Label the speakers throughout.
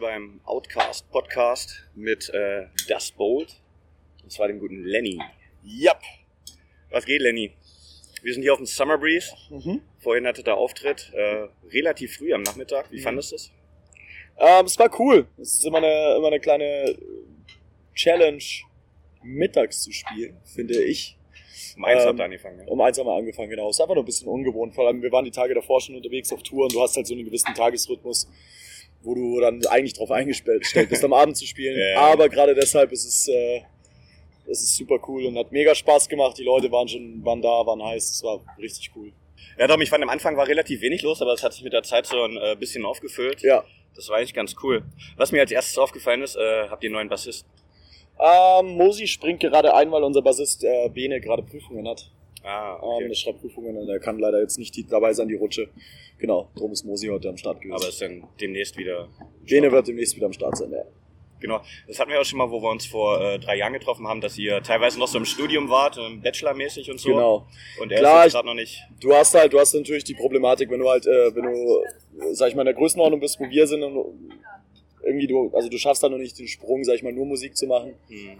Speaker 1: beim Outcast-Podcast mit Das Bold. Und zwar dem guten Lenny.
Speaker 2: Yep.
Speaker 1: Was geht, Lenny? Wir sind hier auf dem Summer Breeze. Vorhin hatte der Auftritt relativ früh am Nachmittag. Wie fandest du es?
Speaker 2: Es war cool. Es ist immer eine kleine Challenge, mittags zu spielen, finde ich.
Speaker 1: Um 1 habt ihr angefangen, ja?
Speaker 2: Um 1 haben wir angefangen, genau. Es ist einfach nur ein bisschen ungewohnt. Vor allem, wir waren die Tage davor schon unterwegs auf Tour und du hast halt so einen gewissen Tagesrhythmus, wo du dann eigentlich drauf eingestellt bist, am Abend zu spielen.
Speaker 1: Ja.
Speaker 2: Aber gerade deshalb ist es super cool und hat mega Spaß gemacht. Die Leute waren da, waren heiß. Es war richtig cool.
Speaker 1: Ja, doch, ich fand am Anfang war relativ wenig los, aber es hat sich mit der Zeit so ein bisschen aufgefüllt.
Speaker 2: Ja.
Speaker 1: Das war eigentlich ganz cool. Was mir als erstes aufgefallen ist, habt ihr einen neuen Bassisten?
Speaker 2: Mosi springt gerade ein, weil unser Bassist Bene gerade Prüfungen hat.
Speaker 1: Okay.
Speaker 2: Der schreibt Prüfungen und er kann leider jetzt nicht dabei sein, die Rutsche. Genau, darum ist Mosi heute am Start gewesen.
Speaker 1: Aber ist dann demnächst wieder...
Speaker 2: Bene wird demnächst wieder am Start sein, ja.
Speaker 1: Genau, das hatten wir auch schon mal, wo wir uns vor 3 Jahren getroffen haben, dass ihr teilweise noch so im Studium wart, Bachelor-mäßig und so.
Speaker 2: Genau.
Speaker 1: Und er
Speaker 2: Klar,
Speaker 1: ist gerade noch nicht...
Speaker 2: Du hast natürlich die Problematik, wenn du, sag ich mal, in der Größenordnung bist, wo wir sind und irgendwie du schaffst da noch nicht den Sprung, sag ich mal, nur Musik zu machen.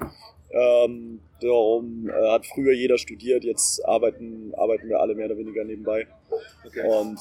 Speaker 2: Darum hat früher jeder studiert, jetzt arbeiten wir alle mehr oder weniger nebenbei.
Speaker 1: Okay.
Speaker 2: Und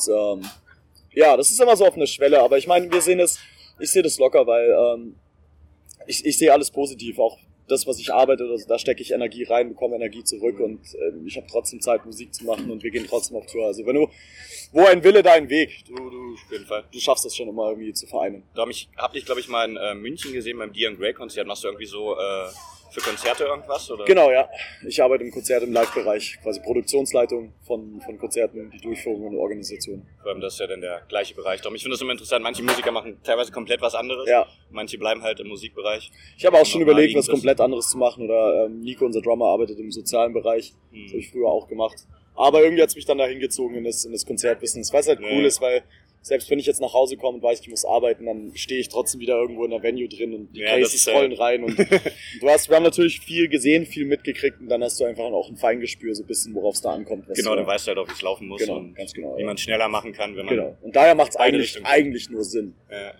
Speaker 2: ja, das ist immer so auf einer Schwelle, aber ich meine, ich sehe das locker, weil ich sehe alles positiv, auch das, was ich arbeite, da stecke ich Energie rein, bekomme Energie zurück und ich habe trotzdem Zeit, Musik zu machen und wir gehen trotzdem auf Tour. Also wo ein Wille, da ein Weg.
Speaker 1: Auf jeden Fall.
Speaker 2: Du schaffst das schon immer irgendwie zu vereinen.
Speaker 1: Ich hab dich, glaube ich, mal in München gesehen beim Dion Grey Konzert. Machst du irgendwie so für Konzerte irgendwas? Oder?
Speaker 2: Genau, ja. Ich arbeite im Konzert im Live-Bereich, quasi Produktionsleitung von Konzerten, die Durchführung und Organisation.
Speaker 1: Vor allem, das ist ja dann der gleiche Bereich. Darum, ich finde das immer interessant. Manche Musiker machen teilweise komplett was anderes.
Speaker 2: Ja.
Speaker 1: Manche bleiben halt im Musikbereich.
Speaker 2: Ich habe auch schon überlegt, was
Speaker 1: das
Speaker 2: komplett anderes zu machen. Oder Nico, unser Drummer, arbeitet im sozialen Bereich. Das habe ich früher auch gemacht. Aber irgendwie hat es mich dann dahin gezogen in das Konzertbusiness. Was halt cool ist, weil selbst wenn ich jetzt nach Hause komme und weiß, ich muss arbeiten, dann stehe ich trotzdem wieder irgendwo in der Venue drin und die Cases rollen rein. Und wir haben natürlich viel gesehen, viel mitgekriegt und dann hast du einfach auch ein Feingespür, so ein bisschen, worauf es da ankommt.
Speaker 1: Genau, dann weißt du halt auch, wie es laufen muss und
Speaker 2: ganz genau,
Speaker 1: wie man es schneller machen kann, wenn man...
Speaker 2: Genau. Und daher macht es eigentlich nur Sinn.
Speaker 1: Ja.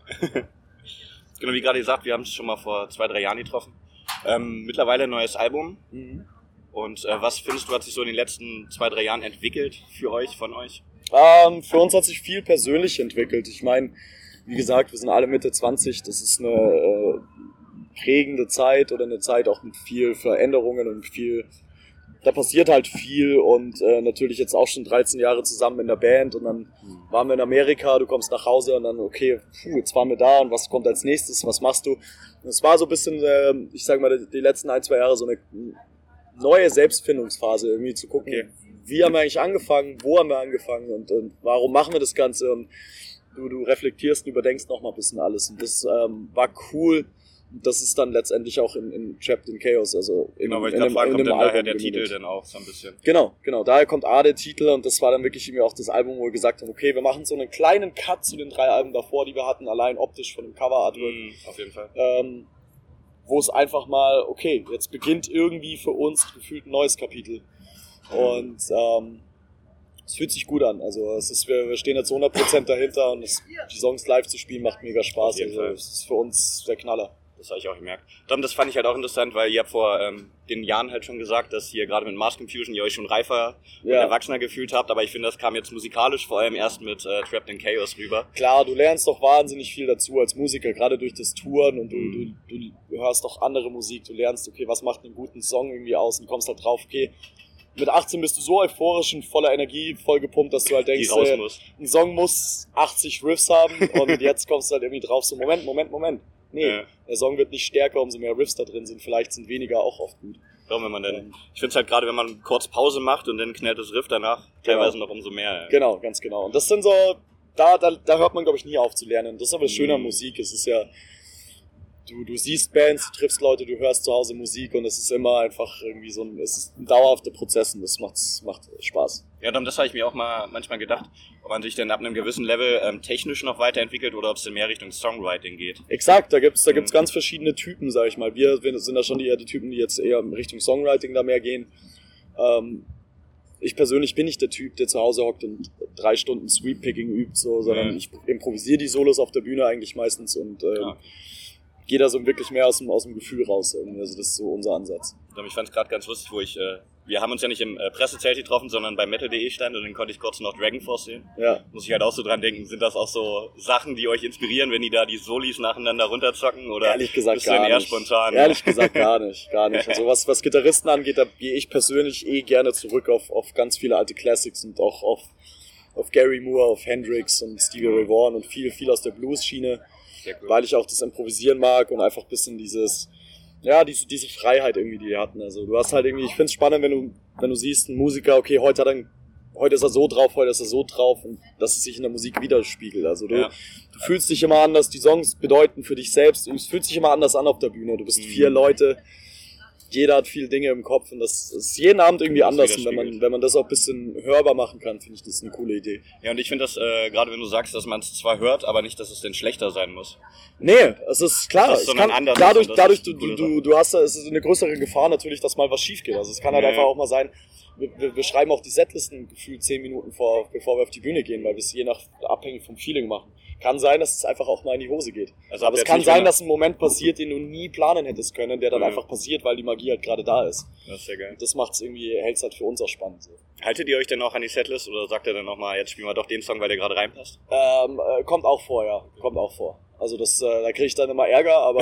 Speaker 1: Genau, wie gerade gesagt, wir haben es schon mal vor 2-3 Jahren getroffen. Mittlerweile ein neues Album. Und was findest du, hat sich so in den letzten 2-3 Jahren entwickelt für euch, von euch?
Speaker 2: Für uns hat sich viel persönlich entwickelt. Ich meine, wie gesagt, wir sind alle Mitte 20. Das ist eine prägende Zeit oder eine Zeit auch mit viel Veränderungen und da passiert halt viel und natürlich jetzt auch schon 13 Jahre zusammen in der Band und dann waren wir in Amerika, du kommst nach Hause und dann, okay, jetzt waren wir da und was kommt als nächstes, was machst du? Und es war so ein bisschen, ich sag mal, die letzten 1-2 Jahre so eine neue Selbstfindungsphase, irgendwie zu gucken, wie haben wir eigentlich angefangen, wo haben wir angefangen und warum machen wir das Ganze und du reflektierst und überdenkst nochmal ein bisschen alles und das war cool. Das ist dann letztendlich auch in Trapped in Chaos, also
Speaker 1: genau, weil ich gerade fragen, kommt dann daher der Titel dann auch so ein bisschen.
Speaker 2: Genau, daher kommt der Titel und das war dann wirklich irgendwie auch das Album, wo wir gesagt haben, okay, wir machen so einen kleinen Cut zu den 3 Alben davor, die wir hatten, allein optisch von dem Cover-Artwork.
Speaker 1: Auf jeden Fall.
Speaker 2: Wo es einfach mal, okay, jetzt beginnt irgendwie für uns gefühlt ein neues Kapitel und es fühlt sich gut an, also wir stehen jetzt 100% dahinter und die Songs live zu spielen macht mega Spaß, also es ist für uns der Knaller.
Speaker 1: Das habe ich auch gemerkt. Das fand ich halt auch interessant, weil ihr habt vor den Jahren halt schon gesagt, dass ihr gerade mit Mars Confusion ihr euch schon reifer und erwachsener gefühlt habt, aber ich finde, das kam jetzt musikalisch vor allem erst mit Trapped in Chaos rüber.
Speaker 2: Klar, du lernst doch wahnsinnig viel dazu als Musiker, gerade durch das Touren und du hörst doch andere Musik, du lernst, okay, was macht einen guten Song irgendwie aus und kommst halt drauf, okay, mit 18 bist du so euphorisch und voller Energie, voll gepumpt, dass du halt denkst, ein Song muss 80 Riffs haben und jetzt kommst du halt irgendwie drauf, so Moment. Nee, der Song wird nicht stärker, umso mehr Riffs da drin sind. Vielleicht sind weniger auch oft gut.
Speaker 1: Ja, wenn man dann, ich finde es halt gerade, wenn man kurz Pause macht und dann knallt das Riff danach, teilweise noch umso mehr.
Speaker 2: Genau, ganz genau. Und das sind so, da hört man, glaube ich, nie auf zu lernen. Das ist aber das Schöne an Musik. Es ist ja, du siehst Bands, du triffst Leute, du hörst zu Hause Musik und es ist immer einfach irgendwie es ist ein dauerhafter Prozess und das macht Spaß.
Speaker 1: Ja, das habe ich mir auch mal manchmal gedacht, ob man sich denn ab einem gewissen Level technisch noch weiterentwickelt oder ob es denn mehr Richtung Songwriting geht.
Speaker 2: Exakt, da gibt's ganz verschiedene Typen, sag ich mal. Wir sind da schon die Typen, die jetzt eher in Richtung Songwriting da mehr gehen. ich persönlich bin nicht der Typ, der zu Hause hockt und 3 Stunden Sweep-Picking übt, so, sondern ich improvisiere die Solos auf der Bühne eigentlich meistens und gehe da so wirklich mehr aus dem Gefühl raus. Irgendwie. Also das ist so unser Ansatz.
Speaker 1: Ich fand es gerade ganz lustig, wir haben uns ja nicht im Pressezelt getroffen, sondern bei Metal.de stand und dann konnte ich kurz noch Dragon Force sehen.
Speaker 2: Ja.
Speaker 1: Muss ich halt auch so dran denken, sind das auch so Sachen, die euch inspirieren, wenn die da die Solis nacheinander runterzocken? Oder
Speaker 2: ehrlich gesagt
Speaker 1: bist du denn
Speaker 2: gar
Speaker 1: eher
Speaker 2: nicht.
Speaker 1: Spontan?
Speaker 2: Ehrlich gesagt gar nicht. Also was Gitarristen angeht, da gehe ich persönlich gerne zurück auf ganz viele alte Classics und auch auf Gary Moore, auf Hendrix und Stevie Ray Vaughan und viel aus der Blues-Schiene, cool. Weil ich auch das Improvisieren mag und einfach ein bisschen diese Freiheit irgendwie, die die hatten. Also du hast halt irgendwie, ich find's spannend, wenn du siehst, ein Musiker, okay, heute ist er so drauf, heute ist er so drauf und dass es sich in der Musik widerspiegelt. Also du fühlst dich immer anders, die Songs bedeuten für dich selbst, es fühlt sich immer anders an auf der Bühne. Du bist 4 Leute, jeder hat viele Dinge im Kopf und das ist jeden Abend irgendwie anders. Und wenn man das auch ein bisschen hörbar machen kann, finde ich das eine coole Idee.
Speaker 1: Ja, und ich finde das, gerade wenn du sagst, dass man es zwar hört, aber nicht, dass es denn schlechter sein muss.
Speaker 2: Nee, es ist klar.
Speaker 1: Das ist anders
Speaker 2: dadurch du hast da, es ist eine größere Gefahr natürlich, dass mal was schief geht. Also es kann halt einfach auch mal sein, wir schreiben auch die Setlisten gefühlt 10 Minuten bevor wir auf die Bühne gehen, weil wir es abhängig vom Feeling machen. Kann sein, dass es einfach auch mal in die Hose geht. Also aber es kann sein, dass ein Moment passiert, den du nie planen hättest können, der dann einfach passiert, weil die Magie halt gerade da ist.
Speaker 1: Das ist sehr geil.
Speaker 2: Das macht's irgendwie, hält's halt für uns auch spannend. So.
Speaker 1: Haltet ihr euch denn auch an die Setlist oder sagt ihr dann nochmal, jetzt spielen wir doch den Song, weil der gerade reinpasst?
Speaker 2: Kommt auch vor, ja. Kommt auch vor. Also da kriege ich dann immer Ärger, aber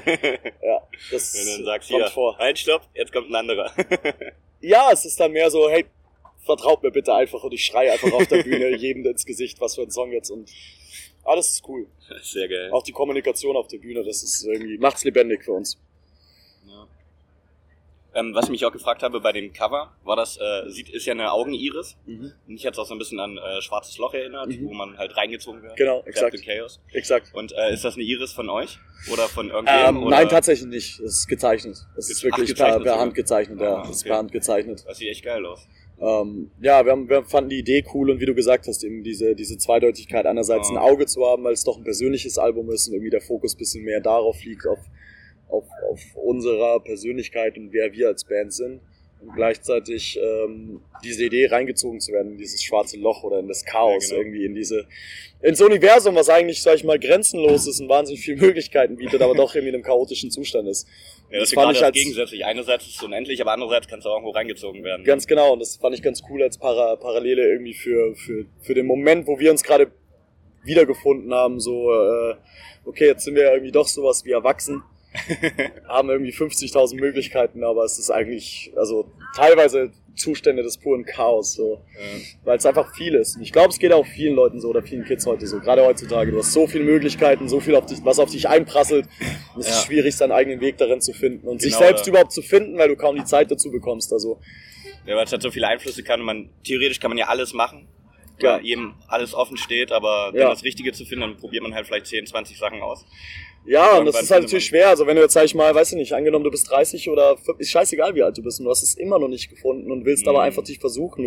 Speaker 2: ja, das
Speaker 1: wenn du dann sagst,
Speaker 2: kommt
Speaker 1: hier,
Speaker 2: vor.
Speaker 1: Halt, stopp, jetzt kommt ein anderer.
Speaker 2: Ja, es ist dann mehr so, hey, vertraut mir bitte einfach und ich schreie einfach auf der Bühne jedem ins Gesicht, was für ein Song jetzt und das ist cool.
Speaker 1: Sehr geil.
Speaker 2: Auch die Kommunikation auf der Bühne, das ist irgendwie, macht's lebendig für uns.
Speaker 1: Ja. Was ich mich auch gefragt habe bei dem Cover, war das, ist ja eine Augeniris. Mich hat es auch so ein bisschen an Schwarzes Loch erinnert, wo man halt reingezogen wird.
Speaker 2: Genau, exakt.
Speaker 1: Chaos.
Speaker 2: Exakt.
Speaker 1: Und ist das eine Iris von euch? Oder von irgendjemandem?
Speaker 2: Nein, tatsächlich nicht. Das ist gezeichnet. Das ist wirklich per Hand gezeichnet, ja. Das ist per Hand gezeichnet.
Speaker 1: Das sieht echt geil aus.
Speaker 2: Ja, wir fanden die Idee cool und wie du gesagt hast, eben diese Zweideutigkeit, einerseits ein Auge zu haben, weil es doch ein persönliches Album ist und irgendwie der Fokus ein bisschen mehr darauf liegt, auf unserer Persönlichkeit und wer wir als Band sind und gleichzeitig diese Idee reingezogen zu werden in dieses schwarze Loch oder in das Chaos, ja, genau. Irgendwie ins Universum, was eigentlich, sag ich mal, grenzenlos ist und wahnsinnig viele Möglichkeiten bietet, aber doch irgendwie in einem chaotischen Zustand ist.
Speaker 1: Ja, das fand ich halt gegensätzlich. Einerseits ist es unendlich, aber andererseits kannst du auch irgendwo reingezogen werden.
Speaker 2: Ganz genau, und das fand ich ganz cool als Parallele irgendwie für den Moment, wo wir uns gerade wiedergefunden haben, so, okay, jetzt sind wir irgendwie doch sowas wie erwachsen. Haben irgendwie 50.000 Möglichkeiten, aber es ist eigentlich, also teilweise Zustände des puren Chaos, so, weil es einfach viel ist. Und ich glaube, es geht auch vielen Leuten so oder vielen Kids heute so, gerade heutzutage. Du hast so viele Möglichkeiten, so viel was auf dich einprasselt. Und es ist schwierig, seinen eigenen Weg darin zu finden und sich selbst überhaupt zu finden, weil du kaum die Zeit dazu bekommst. Also
Speaker 1: ja, weil es halt so viele Einflüsse kann. Theoretisch kann man ja alles machen. Ja, jedem alles offen steht, aber dann das Richtige zu finden, dann probiert man halt vielleicht 10, 20 Sachen aus.
Speaker 2: Ja, und das ist halt natürlich schwer. Also wenn du jetzt, sag ich mal, weiß ich nicht, angenommen du bist 30 oder ist scheißegal, wie alt du bist und du hast es immer noch nicht gefunden und willst aber einfach dich versuchen.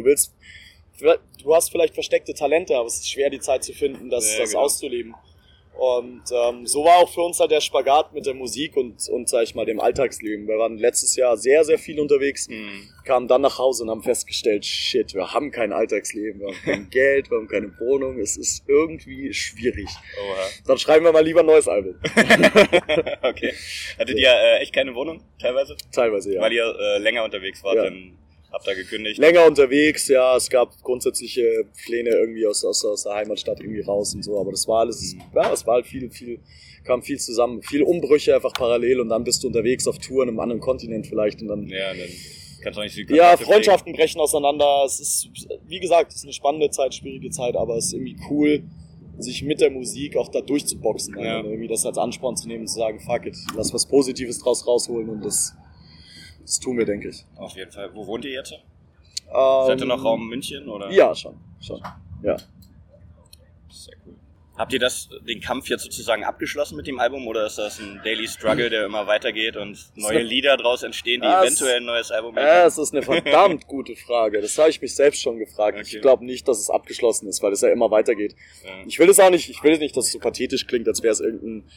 Speaker 2: Du hast vielleicht versteckte Talente, aber es ist schwer, die Zeit zu finden, das auszuleben. Und so war auch für uns halt der Spagat mit der Musik und sag ich mal, dem Alltagsleben. Wir waren letztes Jahr sehr, sehr viel unterwegs, kamen dann nach Hause und haben festgestellt, shit, wir haben kein Alltagsleben, wir haben kein Geld, wir haben keine Wohnung, es ist irgendwie schwierig. Oha. Dann schreiben wir mal lieber ein neues Album.
Speaker 1: Okay. Hattet ihr echt keine Wohnung, teilweise?
Speaker 2: Teilweise, ja.
Speaker 1: Weil ihr länger unterwegs wart, dann habt ihr gekündigt?
Speaker 2: Länger unterwegs, ja, es gab grundsätzliche Pläne irgendwie aus der Heimatstadt irgendwie raus und so, aber das war alles, es war halt kam viel zusammen, viele Umbrüche einfach parallel und dann bist du unterwegs auf Tour in einem anderen Kontinent vielleicht und dann...
Speaker 1: Ja, dann kannst du nicht so
Speaker 2: ja, Freundschaften brechen auseinander, es ist, wie gesagt, es ist eine spannende Zeit, schwierige Zeit, aber es ist irgendwie cool, sich mit der Musik auch da durchzuboxen, und irgendwie das als Ansporn zu nehmen und zu sagen, fuck it, lass was Positives draus rausholen und das tun wir, denke ich.
Speaker 1: Auf jeden Fall. Wo wohnt ihr jetzt? Seid ihr noch Raum München? Oder?
Speaker 2: Ja, schon. Ja.
Speaker 1: Sehr cool. Habt ihr den Kampf jetzt sozusagen abgeschlossen mit dem Album oder ist das ein Daily Struggle, der immer weitergeht und neue Lieder daraus entstehen, die eventuell ein neues Album machen?
Speaker 2: Es ist eine verdammt gute Frage. Das habe ich mich selbst schon gefragt. Okay. Ich glaube nicht, dass es abgeschlossen ist, weil es ja immer weitergeht. Ja. Ich will nicht, dass es so pathetisch klingt, als wäre es irgendein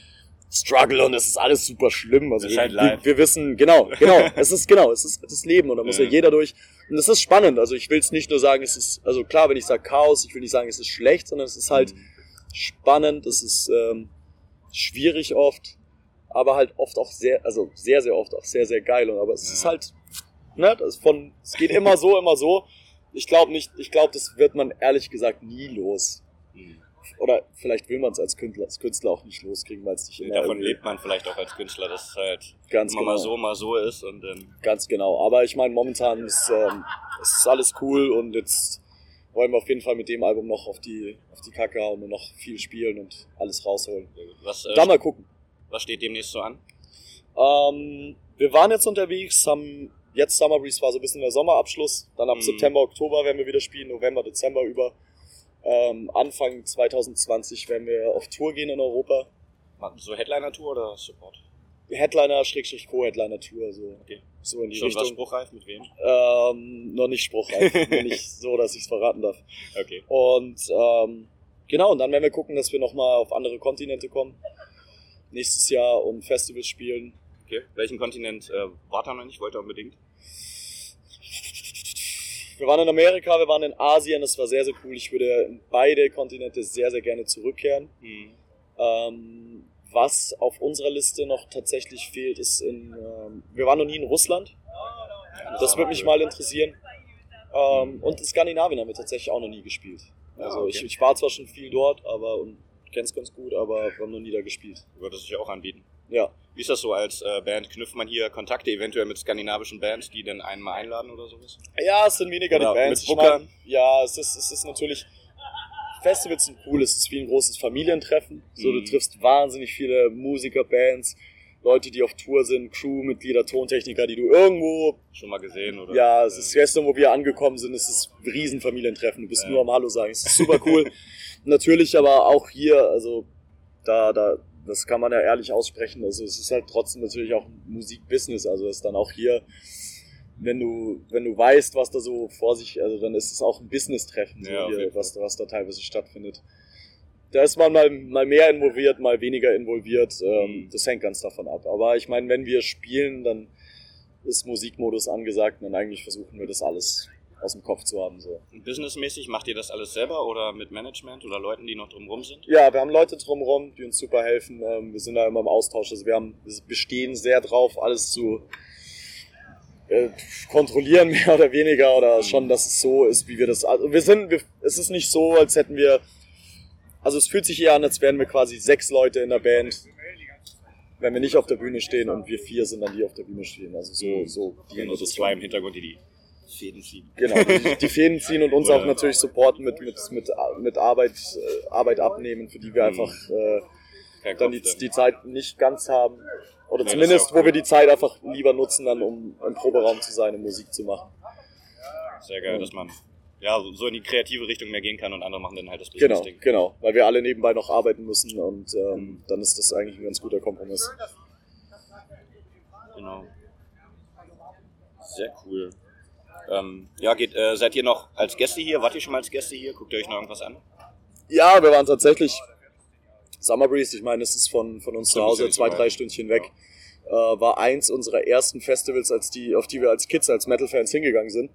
Speaker 2: Struggle und es ist alles super schlimm. Also
Speaker 1: das ist halt live.
Speaker 2: wir wissen, es ist das Leben und da muss ja jeder durch. Und es ist spannend, also ich will es nicht nur sagen, es ist, also klar, wenn ich sage Chaos, ich will nicht sagen, es ist schlecht, sondern es ist halt spannend, es ist schwierig oft, aber halt oft auch sehr, also sehr, sehr oft auch sehr, sehr geil. Aber es ist halt, ne, es geht immer so, immer so. Ich glaube, das wird man ehrlich gesagt nie los. Oder vielleicht will man es als Künstler auch nicht loskriegen, weil es nicht immer...
Speaker 1: Davon lebt man vielleicht auch als Künstler, dass es halt
Speaker 2: ganz
Speaker 1: immer mal so ist. Und dann
Speaker 2: ganz genau. Aber ich meine, momentan ist alles cool und jetzt wollen wir auf jeden Fall mit dem Album noch auf die Kacke hauen und noch viel spielen und alles rausholen. Dann mal gucken.
Speaker 1: Was steht demnächst so an?
Speaker 2: Wir waren jetzt unterwegs, haben jetzt Summer Breeze war so ein bisschen der Sommerabschluss. Dann ab September, Oktober werden wir wieder spielen, November, Dezember über. Anfang 2020 werden wir auf Tour gehen in Europa.
Speaker 1: So Headliner-Tour oder Support?
Speaker 2: Headliner/Co-Headliner-Tour, so in die
Speaker 1: schon
Speaker 2: Richtung.
Speaker 1: Was spruchreif, mit wem?
Speaker 2: Noch nicht spruchreif, noch nicht so, dass ich es verraten darf.
Speaker 1: Okay.
Speaker 2: Und genau, und dann werden wir gucken, dass wir nochmal auf andere Kontinente kommen. Nächstes Jahr und Festivals spielen.
Speaker 1: Okay. Welchen Kontinent wart ihr noch nicht? Wollt ihr unbedingt?
Speaker 2: Wir waren in Amerika, wir waren in Asien, das war sehr, sehr cool. Ich würde in beide Kontinente sehr, sehr gerne zurückkehren. Was auf unserer Liste noch tatsächlich fehlt, ist wir waren noch nie in Russland. Das würde mich mal interessieren. Und in Skandinavien haben wir tatsächlich auch noch nie gespielt. Also okay. Ich war zwar schon viel dort, und kenn's ganz gut, aber wir haben noch nie da gespielt.
Speaker 1: Würde sich ja auch anbieten.
Speaker 2: Ja.
Speaker 1: Wie ist das so als Band? Knüpft man hier Kontakte eventuell mit skandinavischen Bands, die dann einen mal einladen oder sowas?
Speaker 2: Ja, es sind weniger die Bands.
Speaker 1: Mit Bookern?
Speaker 2: Ja, es ist natürlich... Festivals sind cool, es ist wie ein großes Familientreffen. So, du triffst wahnsinnig viele Musiker, Bands, Leute, die auf Tour sind, Crewmitglieder, Tontechniker, die du irgendwo...
Speaker 1: Schon mal gesehen, oder?
Speaker 2: Ja, es ist gestern, wo wir angekommen sind, es ist ein Riesenfamilientreffen. Du bist nur am Hallo sagen. Es ist super cool. Natürlich aber auch hier, also das kann man ja ehrlich aussprechen. Also es ist halt trotzdem natürlich auch ein Musikbusiness. Also es ist dann auch hier, wenn du weißt, was da so vor sich, also dann ist es auch ein Business-Treffen, so hier, was da teilweise stattfindet. Da ist man mal mehr involviert, mal weniger involviert. Das hängt ganz davon ab. Aber ich meine, wenn wir spielen, dann ist Musikmodus angesagt und dann eigentlich versuchen wir das alles aus dem Kopf zu haben. So.
Speaker 1: Businessmäßig macht ihr das alles selber oder mit Management oder Leuten, die noch drumherum sind?
Speaker 2: Ja, wir haben Leute drumherum, die uns super helfen. Wir sind da immer im Austausch. Also wir bestehen sehr drauf, alles zu kontrollieren, mehr oder weniger, oder schon, dass es so ist, wie wir das... Also es ist nicht so, als hätten wir... Also es fühlt sich eher an, als wären wir quasi 6 Leute in der Band, wenn wir nicht auf der Bühne stehen, und wir 4 sind dann, die auf der Bühne stehen. Also so
Speaker 1: genau, so 2 im Hintergrund, die Fäden ziehen.
Speaker 2: Genau, die Fäden ziehen und uns auch natürlich supporten mit Arbeit abnehmen, für die wir einfach dann die Zeit nicht ganz haben. Oder zumindest, wo wir die Zeit einfach lieber nutzen, dann um im Proberaum zu sein und Musik zu machen.
Speaker 1: Sehr geil, dass man so in die kreative Richtung mehr gehen kann und andere machen dann halt das Business-Ding.
Speaker 2: Genau, weil wir alle nebenbei noch arbeiten müssen und dann ist das eigentlich ein ganz guter Kompromiss.
Speaker 1: Genau. Sehr cool. Seid ihr noch als Gäste hier? Wart ihr schon mal als Gäste hier? Guckt ihr euch noch irgendwas an?
Speaker 2: Ja, wir waren tatsächlich Summer Breeze, ich meine, es ist von uns zu Hause 2-3 Stündchen weg. War eins unserer ersten Festivals, auf die wir als Kids, als Metal-Fans hingegangen sind.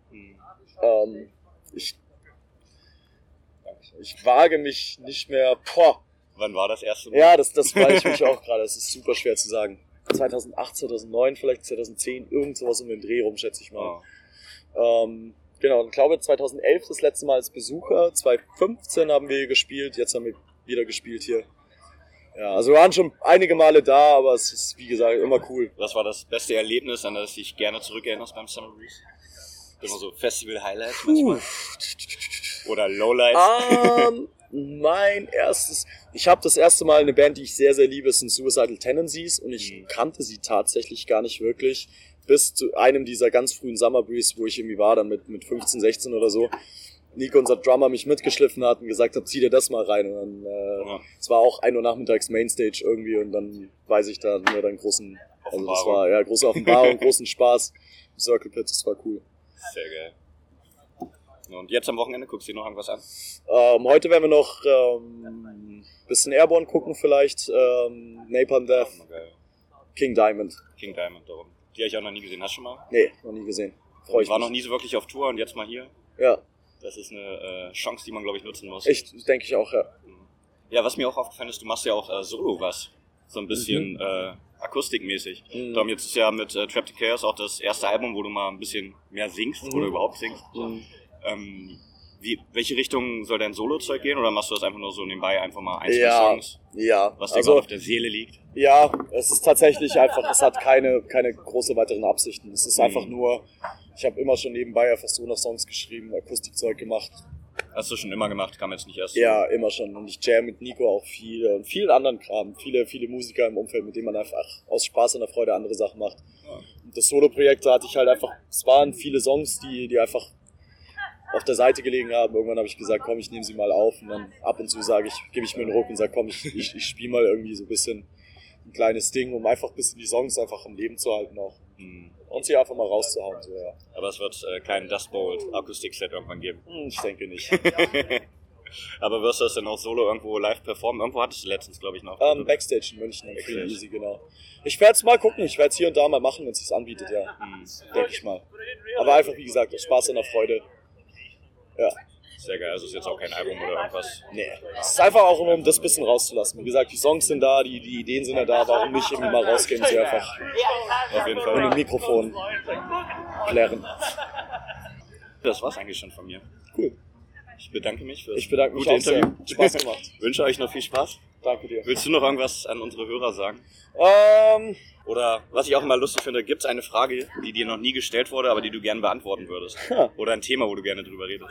Speaker 2: Ich wage mich nicht mehr...
Speaker 1: Wann war das erste Mal?
Speaker 2: Ja, das wage ich mich auch gerade. Das ist super schwer zu sagen. 2008, 2009, vielleicht 2010, irgend sowas um den Dreh rum, schätze ich mal. Genau, und ich glaube 2011 das letzte Mal als Besucher, 2015 haben wir gespielt, jetzt haben wir wieder gespielt hier. Ja, also wir waren schon einige Male da, aber es ist, wie gesagt, immer cool.
Speaker 1: Was war das beste Erlebnis, an das du dich gerne zurückerinnerst beim Summer Breeze? Immer so Festival-Highlights manchmal? Oder Lowlights? Ich habe das erste Mal eine Band, die ich sehr, sehr liebe, sind Suicidal Tendencies, und ich kannte sie tatsächlich gar nicht wirklich, bis zu einem dieser ganz frühen Summer Breeze, wo ich irgendwie war, dann mit 15, 16 oder so. Nico, unser Drummer, mich mitgeschliffen hat und gesagt hat, zieh dir das mal rein. Und dann, es war auch 1 Uhr nachmittags Mainstage irgendwie, und dann weiß ich da nur dann große Offenbarung, großen Spaß. Circle Pit, das war cool. Sehr geil. Und jetzt am Wochenende guckst du dir noch irgendwas an?
Speaker 2: Heute werden wir noch bisschen Airborne gucken vielleicht. Napalm Death,
Speaker 1: Geil.
Speaker 2: King Diamond.
Speaker 1: King Diamond, darum. Die habe ich auch noch nie gesehen. Hast du schon mal?
Speaker 2: Nee, noch nie gesehen. Freue ich
Speaker 1: War
Speaker 2: mich.
Speaker 1: noch nie so wirklich auf Tour und jetzt mal hier.
Speaker 2: Ja,
Speaker 1: Das ist eine Chance, die man, glaube ich, nutzen muss.
Speaker 2: echt, denke ich auch, ja.
Speaker 1: Ja, was mir auch aufgefallen ist, du machst ja auch Solo was. So ein bisschen akustikmäßig. Darum jetzt ist ja mit Trapped in Chaos auch das erste Album, wo du mal ein bisschen mehr singst oder überhaupt singst. Welche Richtung soll dein Solo-Zeug gehen oder machst du das einfach nur so nebenbei, einfach mal ein, zwei Songs,
Speaker 2: Ja.
Speaker 1: was dir gerade auf der Seele liegt?
Speaker 2: Ja, es ist tatsächlich einfach, es hat keine große weiteren Absichten. Es ist einfach nur, ich habe immer schon nebenbei einfach so noch Songs geschrieben, Akustikzeug gemacht.
Speaker 1: Hast du schon immer gemacht, kam jetzt nicht erst.
Speaker 2: Ja, immer schon. Und ich jam mit Nico auch viel und vielen anderen Kram. Viele Musiker im Umfeld, mit denen man einfach aus Spaß und der Freude andere Sachen macht.
Speaker 1: Ja.
Speaker 2: Und das Solo-Projekt, da hatte ich halt einfach, es waren viele Songs, die einfach auf der Seite gelegen haben. Irgendwann habe ich gesagt, komm, ich nehme sie mal auf. Und dann ab und zu gebe ich mir einen Ruck und sage, komm, ich spiele mal irgendwie so ein bisschen ein kleines Ding, um einfach ein bisschen die Songs einfach am Leben zu halten auch. Und sie einfach mal rauszuhauen. So, ja.
Speaker 1: Aber es wird keinen Dust Bowl Akustik-Set irgendwann geben.
Speaker 2: Ich denke nicht.
Speaker 1: Aber wirst du das denn auch solo irgendwo live performen? Irgendwo hattest du letztens, glaube ich, noch.
Speaker 2: Backstage in München, in Free Easy, genau. Ich werde es mal gucken, ich werde es hier und da mal machen, wenn es sich anbietet, ja. Denke ich mal. Aber einfach, wie gesagt, aus Spaß und der Freude. Ja.
Speaker 1: Sehr geil, also ist jetzt auch kein Album oder irgendwas.
Speaker 2: Nee. Es ist einfach auch, um das bisschen rauszulassen. Wie gesagt, die Songs sind da, die Ideen sind ja da, warum nicht irgendwie mal rausgehen und sie einfach
Speaker 1: Auf jeden
Speaker 2: mit
Speaker 1: Fall.
Speaker 2: dem Mikrofon klären.
Speaker 1: Das war's eigentlich schon von mir.
Speaker 2: Cool.
Speaker 1: Ich bedanke mich für
Speaker 2: Ich bedanke mich
Speaker 1: gute
Speaker 2: auch sehr.
Speaker 1: Interview.
Speaker 2: Hat Spaß gemacht.
Speaker 1: Wünsche euch noch viel Spaß.
Speaker 2: Danke dir.
Speaker 1: Willst du noch irgendwas an unsere Hörer sagen? Oder was ich auch immer lustig finde, gibt es eine Frage, die dir noch nie gestellt wurde, aber die du gerne beantworten würdest?
Speaker 2: Ha.
Speaker 1: Oder ein Thema, wo du gerne drüber redest?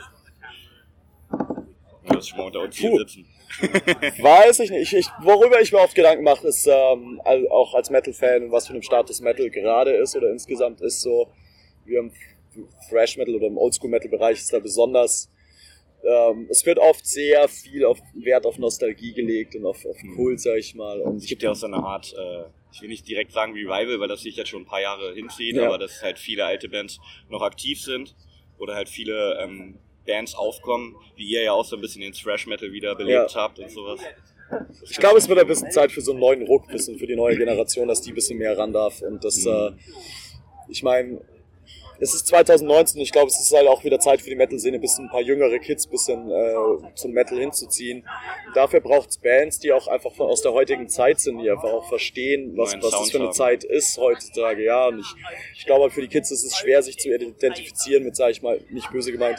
Speaker 1: Du wirst schon mal unter uns hier
Speaker 2: Puh.
Speaker 1: sitzen.
Speaker 2: Weiß ich nicht. Worüber ich mir oft Gedanken mache, ist auch als Metal-Fan und was für einem Status Metal gerade ist oder insgesamt ist so, wie im Thrash Metal oder im Oldschool Metal Bereich ist da besonders, es wird oft sehr viel Wert auf Nostalgie gelegt und auf Kult, sag ich mal. Und
Speaker 1: Es gibt ja auch so eine Art, ich will nicht direkt sagen Revival, weil das sich jetzt schon ein paar Jahre hinzieht,
Speaker 2: Ja.
Speaker 1: aber dass halt viele alte Bands noch aktiv sind oder halt viele Bands aufkommen, wie ihr ja auch so ein bisschen den Thrash Metal wieder belebt habt und sowas.
Speaker 2: Ich glaube, es wird ein bisschen Zeit für so einen neuen Ruck, bisschen für die neue Generation, dass die ein bisschen mehr ran darf. Und das, ich meine, es ist 2019, ich glaube, es ist halt auch wieder Zeit für die Metal-Szene, ein bisschen ein paar jüngere Kids ein bisschen zum Metal hinzuziehen. Und dafür braucht es Bands, die auch einfach aus der heutigen Zeit sind, die einfach auch verstehen, was
Speaker 1: Neuen
Speaker 2: das
Speaker 1: Sound
Speaker 2: für eine
Speaker 1: haben.
Speaker 2: Zeit ist heutzutage. Ja, und ich glaube, für die Kids ist es schwer, sich zu identifizieren mit, sage ich mal, nicht böse gemeint,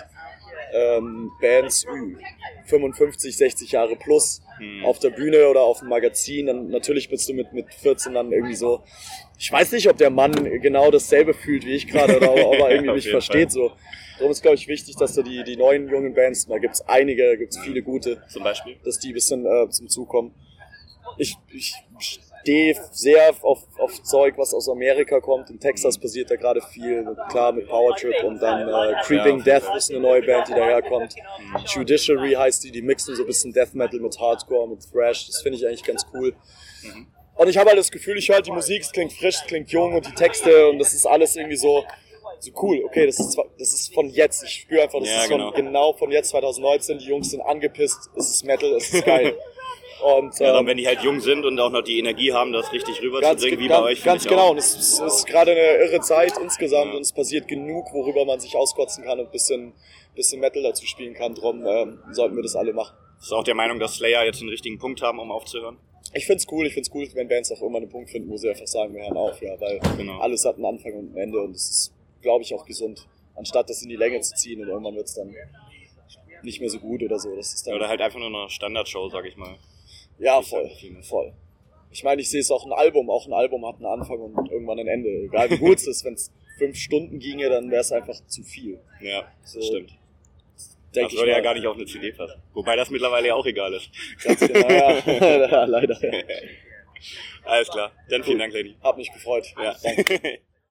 Speaker 2: Bands 55, 60 Jahre plus auf der Bühne oder auf dem Magazin. Dann natürlich bist du mit 14 dann irgendwie so, ich weiß nicht, ob der Mann genau dasselbe fühlt wie ich gerade oder ob er irgendwie
Speaker 1: Auf
Speaker 2: mich
Speaker 1: jeden
Speaker 2: versteht. So. Darum ist, glaube ich, wichtig, dass du die neuen jungen Bands, da gibt's einige, gibt's viele gute,
Speaker 1: Zum Beispiel?
Speaker 2: dass die ein bisschen zum Zug kommen. Ich stehe sehr auf Zeug, was aus Amerika kommt. In Texas passiert da gerade viel, klar mit Power Trip und dann Creeping Death ist eine neue Band, die daherkommt. Judiciary heißt die mixen so ein bisschen Death Metal mit Hardcore, mit Thrash. Das finde ich eigentlich ganz cool. Und ich habe halt das Gefühl, ich höre halt die Musik, es klingt frisch, es klingt jung und die Texte und das ist alles irgendwie so cool. Okay, das ist von jetzt. Ich spüre einfach, das
Speaker 1: Ja,
Speaker 2: ist
Speaker 1: genau.
Speaker 2: genau von jetzt 2019. Die Jungs sind angepisst, es ist Metal, es ist geil. Und,
Speaker 1: Ja, dann, wenn die halt jung sind und auch noch die Energie haben, das richtig rüberzubringen, wie bei euch.
Speaker 2: Ganz
Speaker 1: finde ich
Speaker 2: genau.
Speaker 1: auch.
Speaker 2: Und es ist gerade eine irre Zeit insgesamt und es passiert genug, worüber man sich auskotzen kann und ein bisschen Metal dazu spielen kann. Drum sollten wir das alle machen.
Speaker 1: Bist du auch der Meinung, dass Slayer jetzt den richtigen Punkt haben, um aufzuhören?
Speaker 2: Ich find's cool, wenn Bands auch immer einen Punkt finden, wo sie einfach sagen, wir hören auf, ja, weil
Speaker 1: Genau.
Speaker 2: alles hat einen Anfang und ein Ende und das ist, glaube ich, auch gesund, anstatt das in die Länge zu ziehen und irgendwann wird's dann nicht mehr so gut oder so. Das ist dann,
Speaker 1: Oder halt einfach nur eine Standardshow, sag ich mal.
Speaker 2: ja,
Speaker 1: ist halt
Speaker 2: voll,
Speaker 1: viel.
Speaker 2: voll. Ich meine, ich sehe es auch ein Album hat einen Anfang und irgendwann ein Ende. Egal wie gut es ist, wenn es 5 Stunden ginge, dann wäre es einfach zu viel.
Speaker 1: Ja,
Speaker 2: So,
Speaker 1: das stimmt.
Speaker 2: Denke
Speaker 1: Das
Speaker 2: ich
Speaker 1: würde ja
Speaker 2: mal.
Speaker 1: gar nicht auf eine CD passen. Wobei das mittlerweile ja auch egal ist.
Speaker 2: Ganz genau, ja. Ja, leider. Ja.
Speaker 1: Alles klar. Dann vielen Dank, Lady.
Speaker 2: Hat mich gefreut.
Speaker 1: Ja.
Speaker 2: Danke.